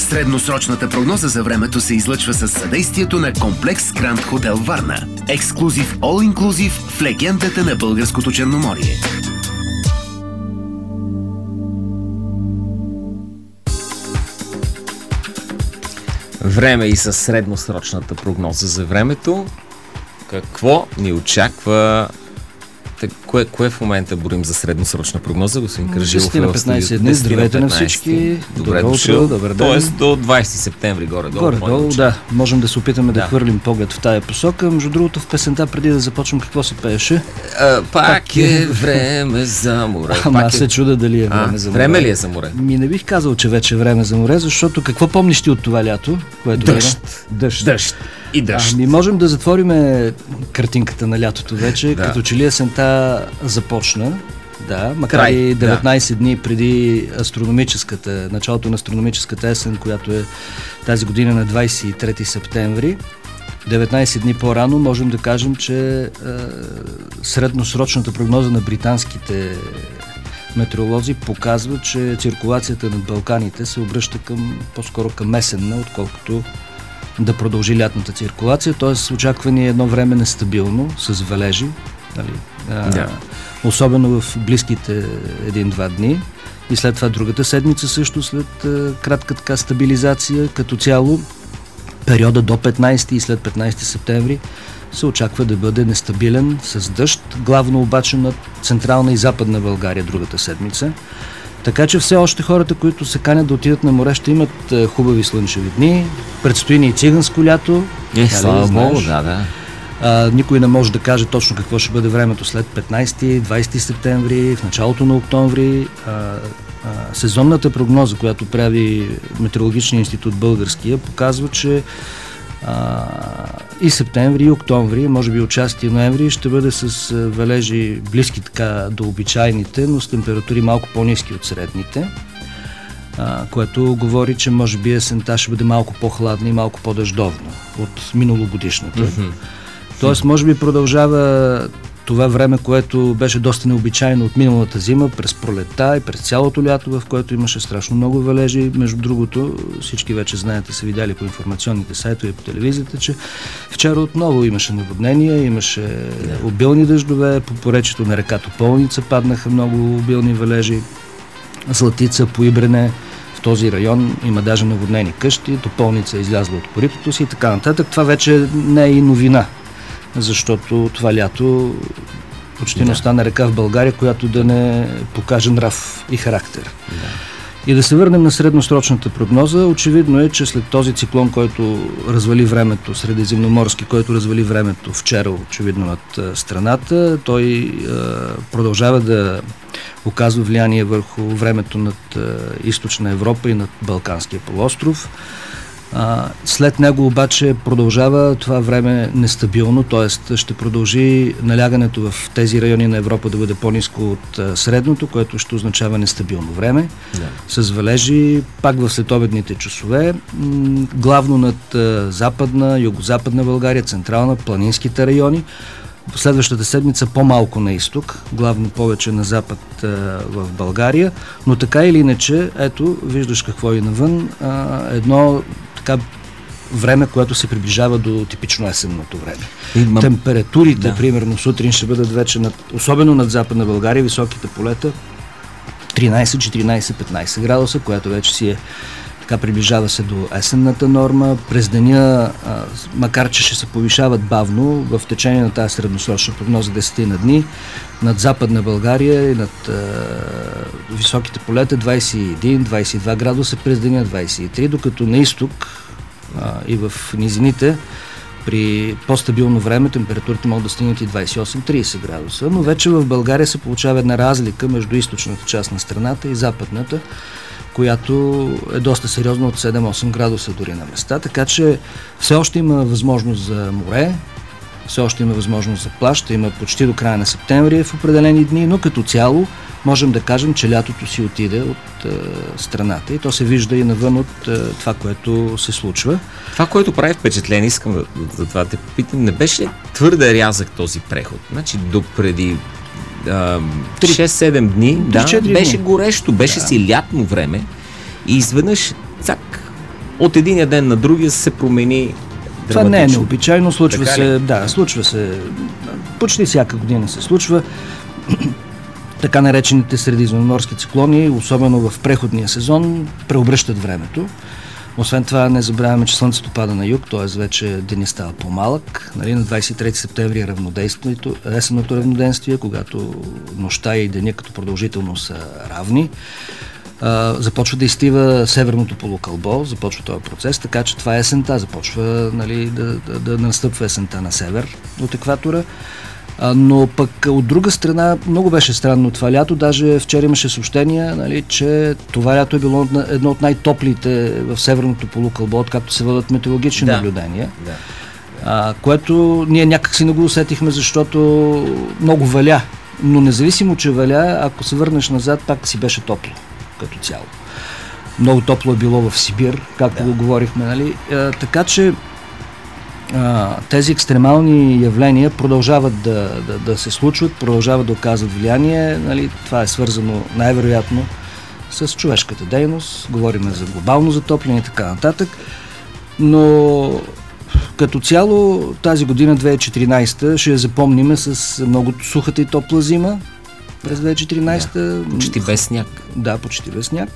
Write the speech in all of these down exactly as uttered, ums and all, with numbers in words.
Средносрочната прогноза за времето се излъчва със съдействието на Комплекс Гранд Хотел Варна. Ексклузив All Inclusive в легендата на българското Черноморие. Време и със средносрочната прогноза за времето. Какво ни очаква? Кое, кое в момента борим за средносрочна прогноза, господин Кържилов? десет на петнайсет дни, здравейте на всички. Добре дошъл. Добър ден. Тоест до двайсети септември горе-долу. Горе-долу, да. Можем да се опитаме да, да хвърлим поглед в тая посока. Между другото, в песента, преди да започнем, какво се пееше? А, пак, пак е време за море. Ама аз се чуда дали е време а, за море. Време ли е за море? Ми не бих казал, че вече е време за море, защото какво помниш ти от това лято? Което дъжд. Дъжд. Дъжд. И дъжд. Ами можем да затворим картинката на лятото вече, да. Като че ли есента започна. Да, макар Край, и деветнайсет да. Дни преди астрономическата, началото на астрономическата есен, която е тази година на двайсет и трети септември. деветнайсет дни по-рано можем да кажем, че е, средносрочната прогноза на британските метеоролози показва, че циркулацията над Балканите се обръща към, по-скоро към есенна, отколкото да продължи лятната циркулация, т.е. очаква ни едно време нестабилно, с валежи, нали? а, yeah. Особено в близките един-два дни и след това другата седмица също след а, кратка така стабилизация. Като цяло периода до петнайсети и след петнайсети септември се очаква да бъде нестабилен с дъжд, главно обаче над централна и западна България другата седмица. Така че все още хората, които се канят да отидат на море, ще имат е, хубави слънчеви дни. Предстои ни и циганско лято. Е, слава Богу, да, да. А, никой не може да каже точно какво ще бъде времето след петнайсети, двайсети септември, в началото на октомври. А, а, сезонната прогноза, която прави Метеорологичния институт българския, показва, че а, и септември, и октомври, може би участие ноември, ще бъде с а, валежи близки така до обичайните, но с температури малко по-ниски от средните, а, което говори, че може би есента ще бъде малко по-хладна и малко по-дъждовна от миналогодишната. Mm-hmm. Тоест, може би продължава това време, което беше доста необичайно от миналата зима, през пролетта и през цялото лято, в което имаше страшно много валежи. Между другото, всички вече знаете, са видяли по информационните сайтове и по телевизията, че вчера отново имаше наводнения, имаше yeah. обилни дъждове, по поречието на река Тополница паднаха много обилни валежи, Златица, Поибрене. В този район има даже наводнени къщи, Тополница е излязла от коритото си и така нататък. Това вече не е и новина, защото това лято почти да. не остана река в България, която да не покаже нрав и характер. Да. И да се върнем на средносрочната прогноза. Очевидно е, че след този циклон, който развали времето, средиземноморски, който развали времето вчера, очевидно над страната, той е, продължава да оказва влияние върху времето над е, източна Европа и над Балканския полуостров. А, след него обаче продължава това време нестабилно, т.е. ще продължи налягането в тези райони на Европа да бъде по-ниско от а, средното, което ще означава нестабилно време, да. С валежи пак в следобедните часове, м- главно над а, западна, югозападна България, централна, планинските райони. В следващата седмица по-малко на изток, главно повече на запад а, в България, но така или иначе, ето, виждаш какво е навън, а, едно така време, което се приближава до типично есенното време. Има... Температурите, да. примерно, сутрин ще бъдат вече, над, особено над западна България, високите полета, тринайсет, четиринайсет, петнайсет градуса, което вече си е така приближава се до есенната норма. През деня, а, макар че ще се повишават бавно, в течение на тази средносрочна прогноза десет на дни, над западна България и над а, високите полета двайсет и един, двайсет и два градуса, през деня двайсет и три, докато на изток а, и в низините при по-стабилно време температурите могат да стигнат и двайсет и осем до трийсет градуса, но вече в България се получава една разлика между източната част на страната и западната, която е доста сериозно от седем-осем градуса дори на места, така че все още има възможност за море, все още има възможност за плаж, ще има почти до края на септември в определени дни, но като цяло можем да кажем, че лятото си отиде от е, страната и то се вижда и навън от е, това, което се случва. Това, което прави впечатление, искам да, за това те попитам, не беше ли твърде рязък този преход? Значи до преди шест-седем дни, да, беше горещо, беше да. си лятно време и изведнъж цак, от единия ден на другия се промени това драматично. не е необичайно, случва Така се, ли? да, случва се, почти всяка година се случва. Така наречените средиземноморски циклони, особено в преходния сезон, преобръщат времето. Освен това, не забравяме, че слънцето пада на юг, т.е. вече денят става по-малък. Нали, на двадесет и трети септември е равноденствието, есенното равноденствие, когато нощта и деня като продължително са равни. А, започва да изтива северното полукълбо, започва този процес, така че това е есента, започва, нали, да, да, да настъпва есента на север от екватора. А, но пък от друга страна много беше странно това лято, даже вчера имаше съобщения, нали, че това лято е било едно от най-топлите в северното полукълбо, откакто се водят метеорологични да. наблюдения, Да. а, което ние някак си не го усетихме, защото много валя, но независимо, че валя, ако се върнеш назад, пак си беше топло като цяло. Много топло е било в Сибир, както да. го говорихме, нали, а, така че А, тези екстремални явления продължават да, да, да се случват, продължават да оказват влияние. Нали, това е свързано най-вероятно с човешката дейност. Говорим за глобално затопляне и така нататък. Но като цяло тази година, две хиляди и четиринадесета, ще я запомниме с много сухата и топла зима през две хиляди и четиринадесета. Да, почти без сняг. Да, почти без сняг.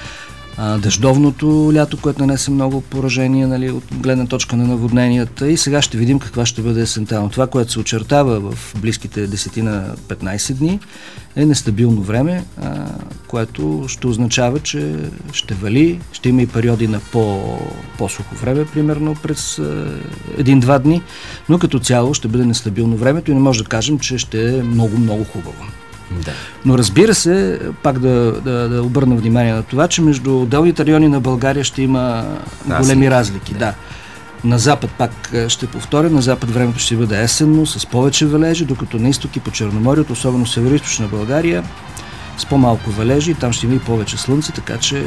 А, дъждовното лято, което нанесе много поражения, нали, от гледна точка на наводненията, и сега ще видим каква ще бъде есента. Но това, което се очертава в близките десет-петнадесет дни, е нестабилно време, а, което ще означава, че ще вали, ще има и периоди на по, по-сухо време, примерно през един-два дни, но като цяло ще бъде нестабилно времето и не може да кажем, че ще е много-много хубаво. Да. Но разбира се, пак да, да, да обърна внимание на това, че между отделните райони на България ще има Разлики. големи разлики. Да. Да. На запад, пак ще повторя, на запад времето ще бъде есенно, с повече валежи, докато на изток и по Черноморието, особено североизточна България, с по-малко валежи, и там ще има и повече слънце, така че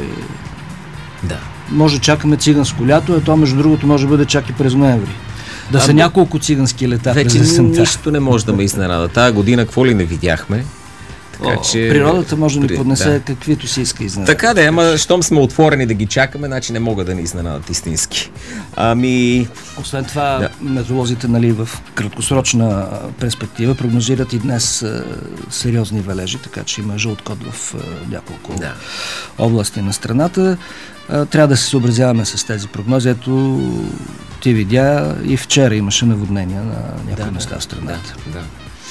Да. може да чакаме циганско лято, а то между другото може да бъде чак и през ноември. Да а, са няколко цигански лета през вече есента. нищо не може да ме изненада. Тая година какво ли не видяхме? Така, О, че... Природата може да ни При... поднесе да. каквито си иска изненада. Така да е, ама щом сме отворени да ги чакаме, значи не могат да ни изненадат истински. Ами... Освен това, да. метеоролозите, нали, в краткосрочна перспектива прогнозират и днес а, сериозни валежи, така че има жълт код в а, няколко Да. области на страната. А, трябва да се съобразяваме с тези прогнози. Ето, ти видя, и вчера имаше наводнения на някои Да, места в страната. Да, да.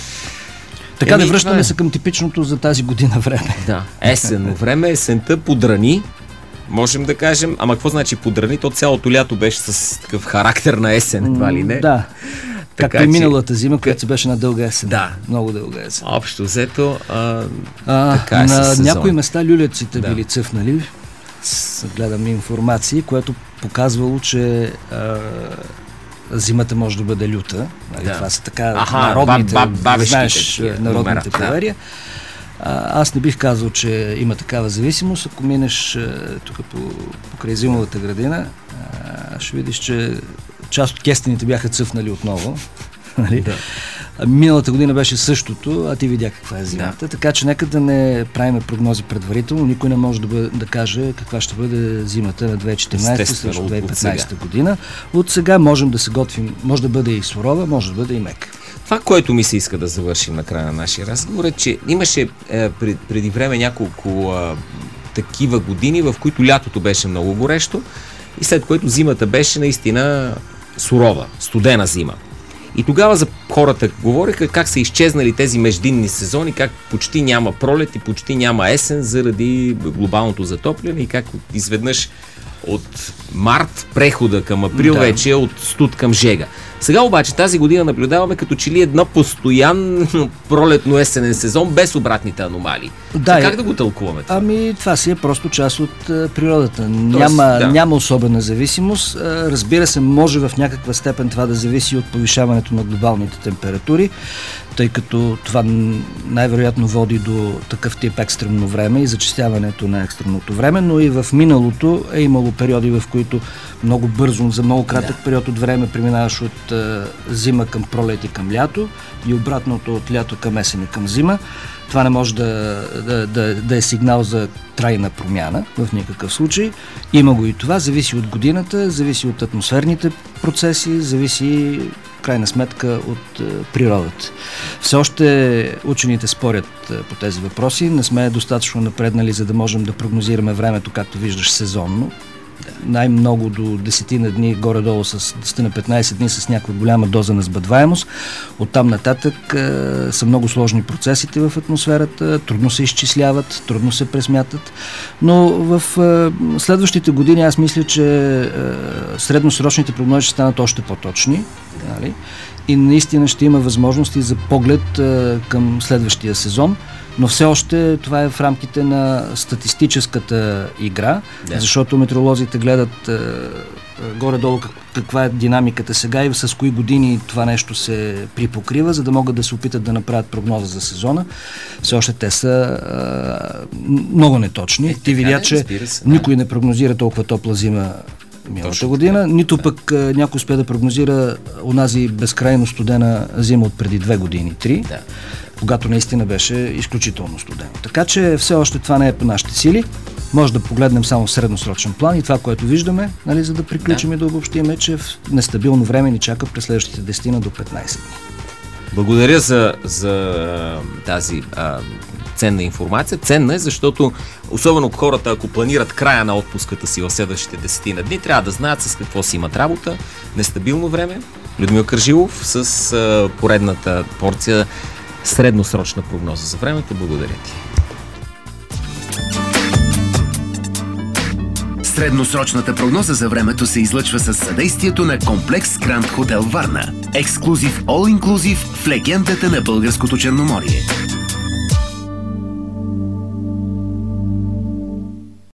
Така Еми, да връщаме е. се към типичното за тази година време. Да, есенно време, есента подрани, можем да кажем. Ама какво значи подрани? То цялото лято беше с такъв характер на есен, едва ли не? Да. Така Както и че- миналата зима, която беше на дълга есен. Да. Много дълга есен. Общо взето, а, А, така е на със сезона. някои места люлеците Да. били цъфнали. С- Гледам информации, което показвало, че а, зимата може да бъде люта. Нали? Да. Това са така Аха, народните, баб- баб- бабешките знаеш, такива народните номера, да. поверия. А, аз не бих казал, че има такава зависимост. Ако минеш а, тук по, покрай Зимовата градина, а, ще видиш, че част от кестените бяха цъфнали отново. Нали? Да. А, Миналата година беше същото, а ти видя каква е зимата. Да. Така че нека да не правим прогнози предварително. Никой не може да, бъде, да каже каква ще бъде зимата на две хиляди и четиринадесета Естествено, срещу от- две хиляди и от сега. петнадесета година. От сега можем да се готвим. Може да бъде и сурова, може да бъде и мека. това, което ми се иска да завършим на края на нашия разговор, е, че имаше е, пред, преди време няколко а, такива години, в които лятото беше много горещо и след което зимата беше наистина сурова, студена зима. И тогава за хората говориха как са изчезнали тези междинни сезони, как почти няма пролет и почти няма есен заради глобалното затопляне и как изведнъж от март прехода към април Да. вече е от студ към жега. Сега обаче тази година наблюдаваме като че ли едно постоянно пролетно-есенен сезон без обратните аномалии. Да, как е- да го тълкуваме това? Ами това си е просто част от а, природата. Няма, да. няма особена зависимост. А, разбира се, може в някаква степен това да зависи от повишаването на глобалните температури, тъй като това н- най-вероятно води до такъв тип екстремно време и зачестяването на екстремното време, но и в миналото е имало имало периоди, в които много бързо, за много кратък да. период от време преминаваш от а, зима към пролет и към лято и обратното от лято към есен и към зима. Това не може да, да, да, да е сигнал за трайна промяна в никакъв случай. Има го и това, зависи от годината, зависи от атмосферните процеси, зависи в крайна сметка от е, природата. Все още учените спорят е, по тези въпроси. Не сме достатъчно напреднали, за да можем да прогнозираме времето, както виждаш, сезонно. Най-много до десетина дни, горе-долу с десет на петнайсет дни с някаква голяма доза на сбъдваемост. Оттам нататък е, са много сложни процесите в атмосферата, трудно се изчисляват, трудно се пресмятат, но в е, следващите години аз мисля, че е, средносрочните прогнози ще станат още по-точни, нали? И наистина ще има възможности за поглед е, към следващия сезон. Но все още това е в рамките на статистическата игра, да. Защото метеоролозите гледат е, горе-долу как, каква е динамиката сега и с кои години това нещо се припокрива, за да могат да се опитат да направят прогноза за сезона. Все още те са е, много неточни. Е, Ти видя, че се, да. никой не прогнозира толкова топла зима миналата Точно година, така. нито да. пък е, някой успя да прогнозира онази безкрайно студена зима от преди две години, три. Да. Когато наистина беше изключително студено. Така че все още това не е по нашите сили. Може да погледнем само в средносрочен план и това, което виждаме, нали, за да приключим да. и да обобщим, е, че в нестабилно време ни чака през следващите десет до петнайсет дни. Благодаря за, за тази а, ценна информация. Ценна е, защото особено хората, ако планират края на отпуската си в следващите десет дни, трябва да знаят с какво си имат работа. Нестабилно време. Людмил Кържилов с а, поредната порция средносрочна прогноза за времето. Благодаря ти. Средносрочната прогноза за времето се излъчва със съдействието на Комплекс Гранд Хотел Варна. Ексклузив All Inclusive в легендата на българското Черноморие.